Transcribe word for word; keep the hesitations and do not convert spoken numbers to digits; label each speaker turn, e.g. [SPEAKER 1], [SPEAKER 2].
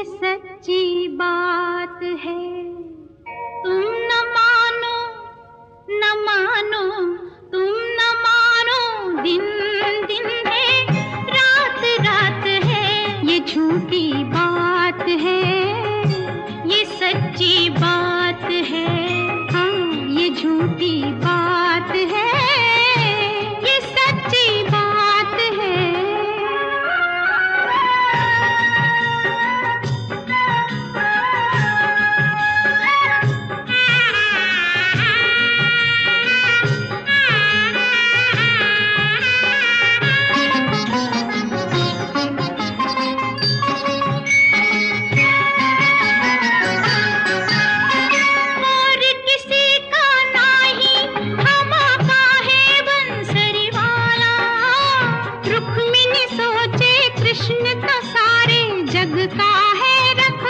[SPEAKER 1] सच्ची बात है। तुम न मानो न मानो, तुम न मानो, दिन दिन है, रात रात है, ये झूठी बात है, ये सच्ची बात है। हाँ, ये झूठी बात है, ये सच्ची बात है। कृष्ण तो सारे जग का है रखवाला।